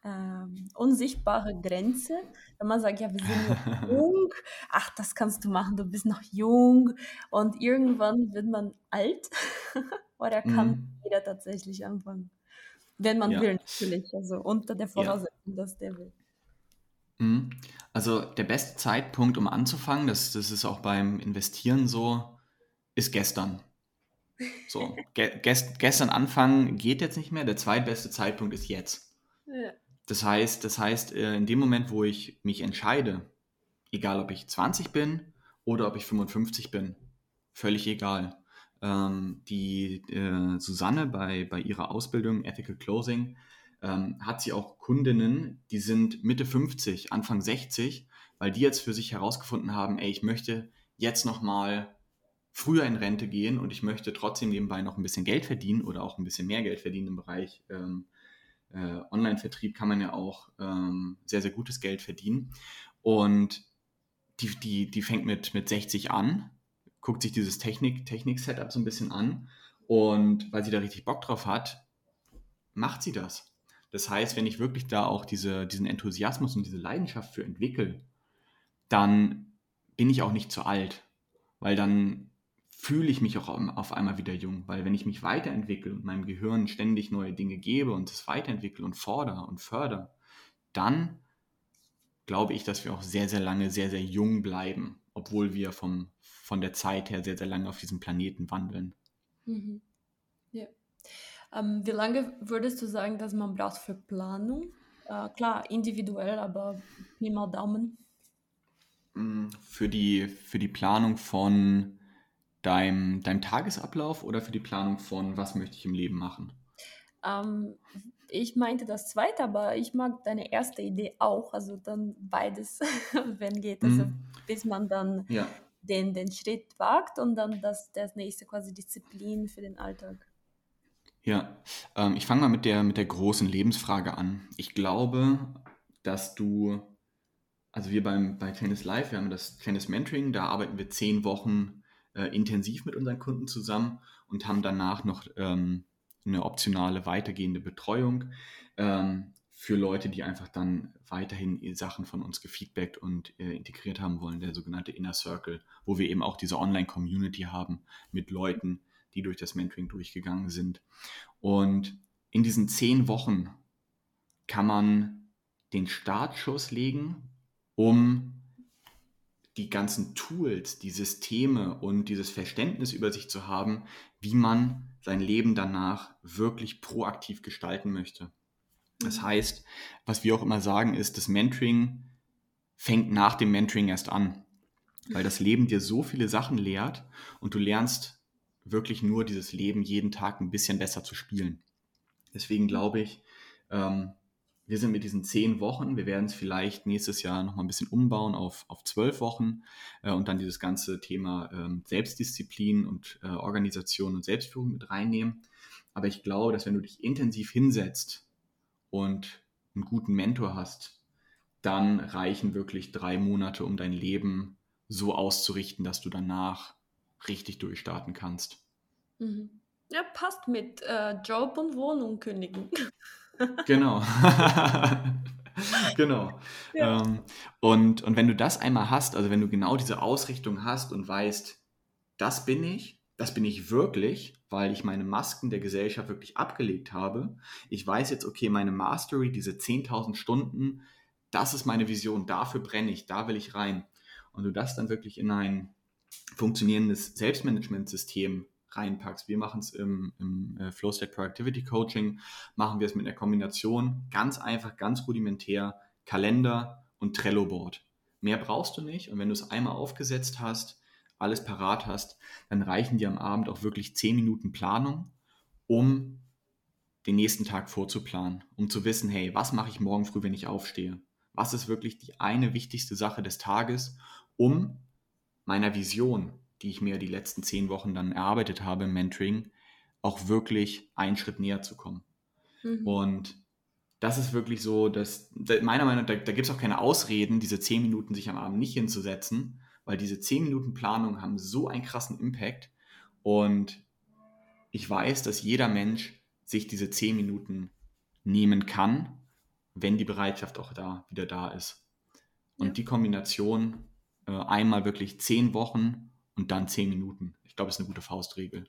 ähm, unsichtbare Grenze, wenn man sagt, ja, wir sind noch jung, ach, das kannst du machen, du bist noch jung und irgendwann wird man alt oder kann Mhm. jeder tatsächlich anfangen, wenn man Ja, will natürlich, also unter der ja. Voraussetzung, dass der will. Mhm. Also der beste Zeitpunkt, um anzufangen, das, das ist auch beim Investieren so, ist gestern. So, ge gest gestern anfangen geht jetzt nicht mehr. Der zweitbeste Zeitpunkt ist jetzt. Ja. Das heißt, das heißt, äh, in dem Moment, wo ich mich entscheide, egal ob ich zwanzig bin oder ob ich fünfundfünfzig bin, völlig egal. Ähm, die äh, Susanne bei, bei ihrer Ausbildung Ethical Closing ähm, hat sie auch Kundinnen, die sind Mitte fünfzig, Anfang sechzig, weil die jetzt für sich herausgefunden haben, ey, ich möchte jetzt nochmal früher in Rente gehen und ich möchte trotzdem nebenbei noch ein bisschen Geld verdienen oder auch ein bisschen mehr Geld verdienen im Bereich ähm, äh, Online-Vertrieb kann man ja auch ähm, sehr, sehr gutes Geld verdienen. Und die, die, die fängt mit, mit sechzig an, guckt sich dieses Technik, Technik-Setup so ein bisschen an und weil sie da richtig Bock drauf hat, macht sie das. Das heißt, wenn ich wirklich da auch diese, diesen Enthusiasmus und diese Leidenschaft für entwickle, dann bin ich auch nicht zu alt, weil dann fühle ich mich auch auf einmal wieder jung, weil wenn ich mich weiterentwickle und meinem Gehirn ständig neue Dinge gebe und es weiterentwickle und fordere und fördere, dann glaube ich, dass wir auch sehr, sehr lange sehr, sehr jung bleiben, obwohl wir vom, von der Zeit her sehr, sehr lange auf diesem Planeten wandeln. Mhm. Ja. Ähm, wie lange würdest du sagen, dass man braucht für Planung? Äh, klar, individuell, aber Pi mal Daumen. Für die, für die Planung von deinem, deinem Tagesablauf oder für die Planung von, was möchte ich im Leben machen? Ähm, ich meinte das zweite, aber ich mag deine erste Idee auch. Also dann beides, wenn geht. Also Mhm. bis man dann Ja, den, den Schritt wagt und dann das, das nächste quasi Disziplin für den Alltag. ja. Ähm, ich fange mal mit der, mit der großen Lebensfrage an. Ich glaube, dass du, also wir beim, bei Tennis Live, wir haben das Tennis Mentoring, da arbeiten wir zehn Wochen äh, intensiv mit unseren Kunden zusammen und haben danach noch ähm, eine optionale weitergehende Betreuung ähm, für Leute, die einfach dann weiterhin Sachen von uns gefeedbackt und äh, integriert haben wollen, der sogenannte Inner Circle, wo wir eben auch diese Online-Community haben mit Leuten, die durch das Mentoring durchgegangen sind. Und in diesen zehn Wochen kann man den Startschuss legen, um die ganzen Tools, die Systeme und dieses Verständnis über sich zu haben, wie man sein Leben danach wirklich proaktiv gestalten möchte. Das Mhm. heißt, was wir auch immer sagen, ist, das Mentoring fängt nach dem Mentoring erst an, weil das Leben dir so viele Sachen lehrt und du lernst wirklich nur dieses Leben jeden Tag ein bisschen besser zu spielen. Deswegen glaube ich, ähm, wir sind mit diesen zehn Wochen, wir werden es vielleicht nächstes Jahr nochmal ein bisschen umbauen auf, auf zwölf Wochen äh, und dann dieses ganze Thema ähm, Selbstdisziplin und äh, Organisation und Selbstführung mit reinnehmen. Aber ich glaube, dass wenn du dich intensiv hinsetzt und einen guten Mentor hast, dann reichen wirklich drei Monate, um dein Leben so auszurichten, dass du danach richtig durchstarten kannst. Mhm. Ja, passt mit äh, Job und Wohnung kündigen. Genau. Genau. Ja. Ähm, und, und wenn du das einmal hast, also wenn du genau diese Ausrichtung hast und weißt, das bin ich, das bin ich wirklich, weil ich meine Masken der Gesellschaft wirklich abgelegt habe. Ich weiß jetzt, okay, meine Mastery, diese zehntausend Stunden, das ist meine Vision, dafür brenne ich, da will ich rein. Und du das dann wirklich in ein funktionierendes Selbstmanagementsystem reinpackst. Wir machen es im, im äh, Flow State Productivity Coaching, machen wir es mit einer Kombination, ganz einfach, ganz rudimentär, Kalender und Trello-Board. Mehr brauchst du nicht und wenn du es einmal aufgesetzt hast, alles parat hast, dann reichen dir am Abend auch wirklich zehn Minuten Planung, um den nächsten Tag vorzuplanen, um zu wissen, hey, was mache ich morgen früh, wenn ich aufstehe? Was ist wirklich die eine wichtigste Sache des Tages, um meiner Vision, die ich mir die letzten zehn Wochen dann erarbeitet habe im Mentoring, auch wirklich einen Schritt näher zu kommen. Mhm. Und das ist wirklich so, dass meiner Meinung nach, da, da gibt es auch keine Ausreden, diese zehn Minuten sich am Abend nicht hinzusetzen, weil diese zehn Minuten Planung haben so einen krassen Impact. Und ich weiß, dass jeder Mensch sich diese zehn Minuten nehmen kann wenn die Bereitschaft auch da wieder da ist. Und Ja. die Kombination, äh, einmal wirklich zehn Wochen und dann zehn Minuten. Ich glaube, das ist eine gute Faustregel.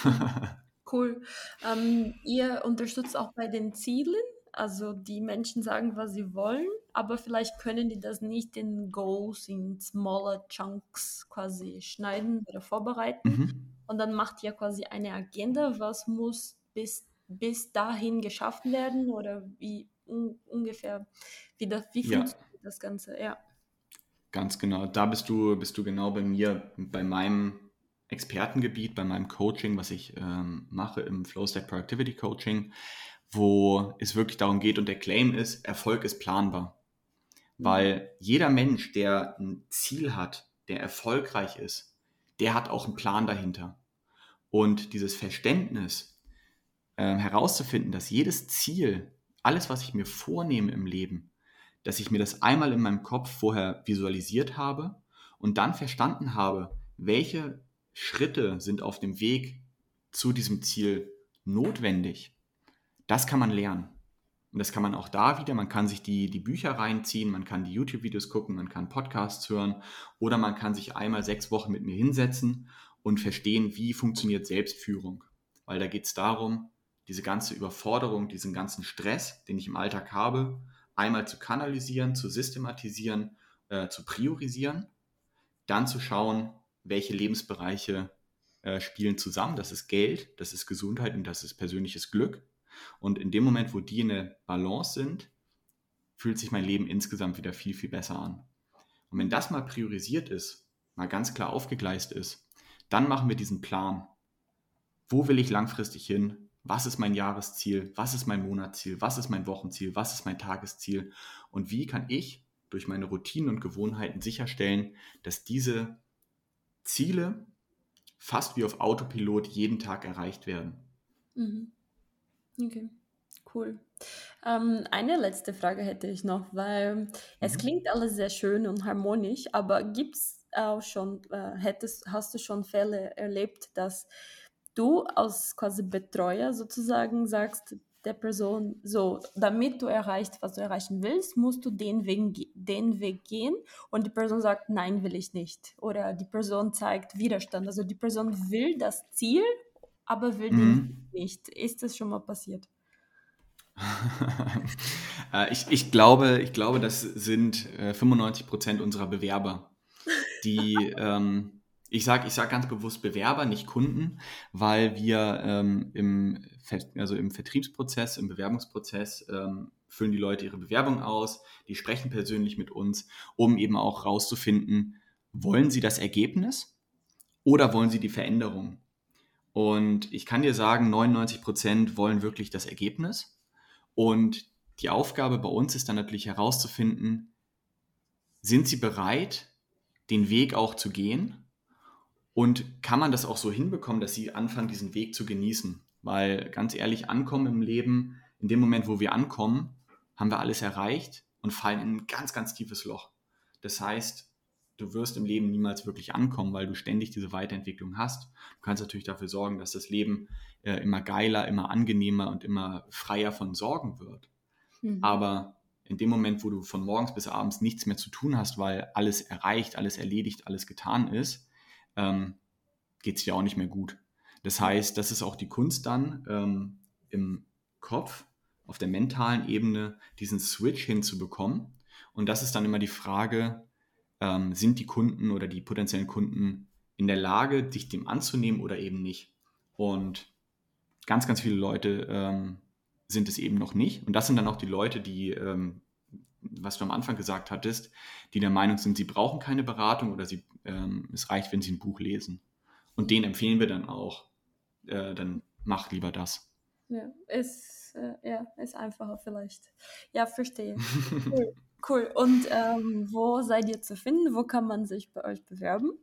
Cool. Ähm, ihr unterstützt auch bei den Zielen, also die Menschen sagen, was sie wollen, aber vielleicht können die das nicht in Goals, in smaller Chunks quasi schneiden oder vorbereiten. Mhm. Und dann macht ihr quasi eine Agenda, was muss bis, bis dahin geschaffen werden oder wie un, ungefähr, wie, das, wie Ja, funktioniert das Ganze? Ja. ganz genau. Da bist du, bist du genau bei mir, bei meinem Expertengebiet, bei meinem Coaching, was ich ähm, mache im Flow State Productivity Coaching, wo es wirklich darum geht und der Claim ist, Erfolg ist planbar. Mhm. Weil jeder Mensch, der ein Ziel hat, der erfolgreich ist, der hat auch einen Plan dahinter. Und dieses Verständnis, äh, herauszufinden, dass jedes Ziel, alles, was ich mir vornehme im Leben, dass ich mir das einmal in meinem Kopf vorher visualisiert habe und dann verstanden habe, welche Schritte sind auf dem Weg zu diesem Ziel notwendig, das kann man lernen. Und das kann man auch da wieder, man kann sich die, die Bücher reinziehen, man kann die YouTube-Videos gucken, man kann Podcasts hören oder man kann sich einmal sechs Wochen mit mir hinsetzen und verstehen, wie funktioniert Selbstführung. Weil da geht es darum, diese ganze Überforderung, diesen ganzen Stress, den ich im Alltag habe, einmal zu kanalisieren, zu systematisieren, äh, zu priorisieren, dann zu schauen, welche Lebensbereiche äh, spielen zusammen. Das ist Geld, das ist Gesundheit und das ist persönliches Glück. Und in dem Moment, wo die in der Balance sind, fühlt sich mein Leben insgesamt wieder viel, viel besser an. Und wenn das mal priorisiert ist, mal ganz klar aufgegleist ist, dann machen wir diesen Plan. Wo will ich langfristig hin? Was ist mein Jahresziel? Was ist mein Monatsziel? Was ist mein Wochenziel? Was ist mein Tagesziel? Und wie kann ich durch meine Routinen und Gewohnheiten sicherstellen, dass diese Ziele fast wie auf Autopilot jeden Tag erreicht werden? Mhm. Okay, cool. Ähm, eine letzte Frage hätte ich noch, weil es Mhm. klingt alles sehr schön und harmonisch, aber gibt's auch schon, äh, hättest, hast du schon Fälle erlebt, dass du als quasi Betreuer sozusagen sagst der Person, so, damit du erreichst, was du erreichen willst, musst du den Weg, ge- den Weg gehen und die Person sagt, nein, will ich nicht. Oder die Person zeigt Widerstand. Also die Person will das Ziel, aber will den Weg Mhm. nicht. Ist das schon mal passiert? Äh, ich, ich glaube, ich glaube, das sind äh, fünfundneunzig Prozent unserer Bewerber, die, ähm, ich sage ich sag ganz bewusst Bewerber, nicht Kunden, weil wir ähm, im, Ver also im Vertriebsprozess, im Bewerbungsprozess ähm, füllen die Leute ihre Bewerbung aus, die sprechen persönlich mit uns, um eben auch rauszufinden, wollen sie das Ergebnis oder wollen sie die Veränderung? Und ich kann dir sagen, neunundneunzig Prozent wollen wirklich das Ergebnis. Und die Aufgabe bei uns ist dann natürlich herauszufinden, sind sie bereit, den Weg auch zu gehen? Und kann man das auch so hinbekommen, dass sie anfangen, diesen Weg zu genießen? Weil ganz ehrlich, ankommen im Leben, in dem Moment, wo wir ankommen, haben wir alles erreicht und fallen in ein ganz, ganz tiefes Loch. Das heißt, du wirst im Leben niemals wirklich ankommen, weil du ständig diese Weiterentwicklung hast. Du kannst natürlich dafür sorgen, dass das Leben äh, immer geiler, immer angenehmer und immer freier von Sorgen wird. Mhm. Aber in dem Moment, wo du von morgens bis abends nichts mehr zu tun hast, weil alles erreicht, alles erledigt, alles getan ist, ähm, geht es dir auch nicht mehr gut. Das heißt, das ist auch die Kunst dann ähm, im Kopf, auf der mentalen Ebene, diesen Switch hinzubekommen. Und das ist dann immer die Frage, ähm, sind die Kunden oder die potenziellen Kunden in der Lage, dich dem anzunehmen oder eben nicht? Und ganz, ganz viele Leute ähm, sind es eben noch nicht. Und das sind dann auch die Leute, die, ähm, was du am Anfang gesagt hattest, die der Meinung sind, sie brauchen keine Beratung oder sie, ähm, es reicht, wenn sie ein Buch lesen. Und denen empfehlen wir dann auch, äh, dann mach lieber das. Ja, ist, äh, ja, ist einfacher vielleicht. Ja, verstehe. Cool. Cool. Und ähm, wo seid ihr zu finden? Wo kann man sich bei euch bewerben?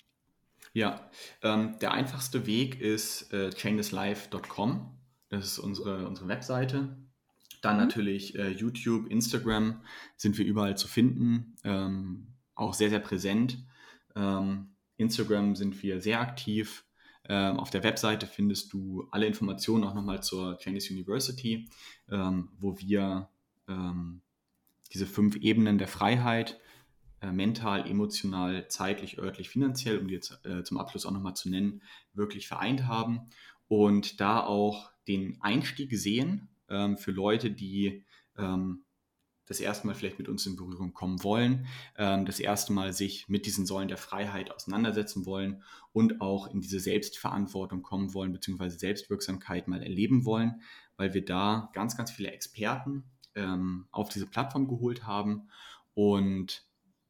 Ja, ähm, der einfachste Weg ist äh, chainlesslife Punkt com. Das ist unsere, unsere Webseite. Dann Mhm. natürlich äh, YouTube, Instagram sind wir überall zu finden, ähm, auch sehr, sehr präsent. Ähm, Instagram sind wir sehr aktiv. Ähm, auf der Webseite findest du alle Informationen auch nochmal zur Chinese University, ähm, wo wir ähm, diese fünf Ebenen der Freiheit, äh, mental, emotional, zeitlich, örtlich, finanziell, um die jetzt äh, zum Abschluss auch nochmal zu nennen, wirklich vereint haben und da auch den Einstieg sehen ähm, für Leute, die ähm, das erste Mal vielleicht mit uns in Berührung kommen wollen, ähm, das erste Mal sich mit diesen Säulen der Freiheit auseinandersetzen wollen und auch in diese Selbstverantwortung kommen wollen, beziehungsweise Selbstwirksamkeit mal erleben wollen, weil wir da ganz, ganz viele Experten ähm, auf diese Plattform geholt haben und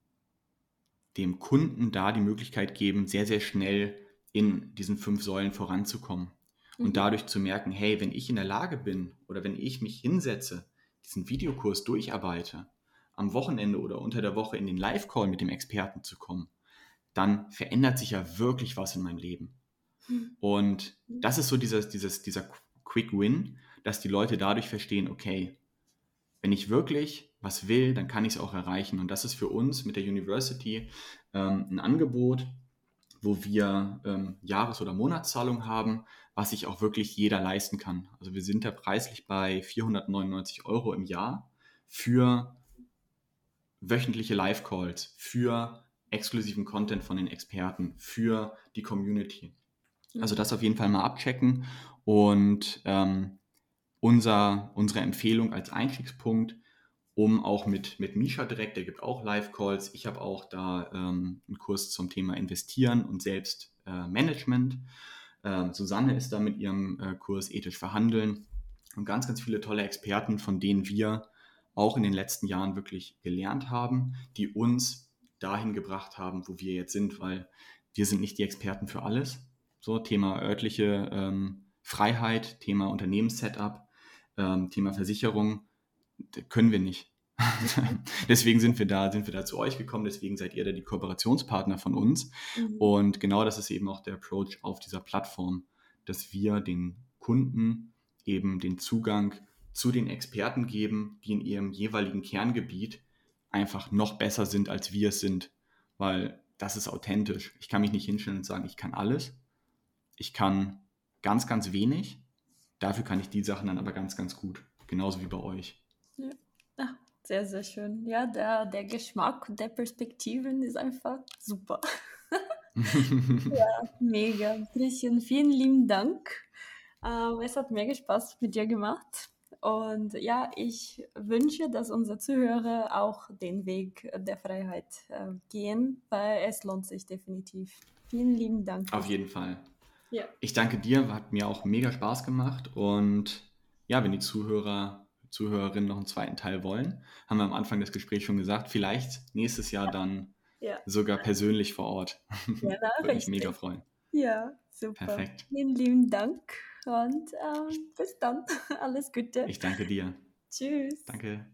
dem Kunden da die Möglichkeit geben, sehr, sehr schnell in diesen fünf Säulen voranzukommen. Und Mhm. dadurch zu merken, hey, wenn ich in der Lage bin oder wenn ich mich hinsetze, diesen Videokurs durcharbeite, am Wochenende oder unter der Woche in den Live-Call mit dem Experten zu kommen, dann verändert sich ja wirklich was in meinem Leben. Und das ist so dieses, dieses, dieser Quick Win, dass die Leute dadurch verstehen, okay, wenn ich wirklich was will, dann kann ich es auch erreichen. Und das ist für uns mit der University ähm, ein Angebot, wo wir ähm, Jahres- oder Monatszahlung haben, was sich auch wirklich jeder leisten kann. Also wir sind da preislich bei vierhundertneunundneunzig Euro im Jahr für wöchentliche Live-Calls, für exklusiven Content von den Experten, für die Community. Also das auf jeden Fall mal abchecken und ähm, unser, unsere Empfehlung als Einstiegspunkt, um auch mit, mit Misha direkt, der gibt auch Live-Calls. Ich habe auch da ähm, einen Kurs zum Thema Investieren und Selbstmanagement. Äh, ähm, Susanne ist da mit ihrem äh, Kurs Ethisch Verhandeln und ganz, ganz viele tolle Experten, von denen wir auch in den letzten Jahren wirklich gelernt haben, die uns dahin gebracht haben, wo wir jetzt sind, weil wir sind nicht die Experten für alles. So, Thema örtliche ähm, Freiheit, Thema Unternehmenssetup, ähm, Thema Versicherung, können wir nicht. Deswegen sind wir da, sind wir da zu euch gekommen, deswegen seid ihr da die Kooperationspartner von uns. Mhm. Und genau das ist eben auch der Approach auf dieser Plattform, dass wir den Kunden eben den Zugang zu den Experten geben, die in ihrem jeweiligen Kerngebiet einfach noch besser sind, als wir es sind. Weil das ist authentisch. Ich kann mich nicht hinstellen und sagen, ich kann alles. Ich kann ganz, ganz wenig. Dafür kann ich die Sachen dann aber ganz, ganz gut. Genauso wie bei euch. Ja. Ah, sehr, sehr schön. Ja, der, der Geschmack der Perspektiven ist einfach super. Ja, mega. Christian, vielen lieben Dank. Ähm, es hat mega Spaß mit dir gemacht. Und ja, ich wünsche, dass unsere Zuhörer auch den Weg der Freiheit äh, gehen, weil es lohnt sich definitiv. Vielen lieben Dank. Auf jeden Fall. Ja. Ich danke dir, hat mir auch mega Spaß gemacht. Und ja, wenn die Zuhörer, Zuhörerinnen noch einen zweiten Teil wollen, haben wir am Anfang des Gesprächs schon gesagt, vielleicht nächstes Jahr dann Ja. sogar persönlich vor Ort. Ja, na, Würde mich richtig. mega freuen. Ja, super. Perfekt. Vielen lieben Dank und ähm, bis dann. Alles Gute. Ich danke dir. Tschüss. Danke.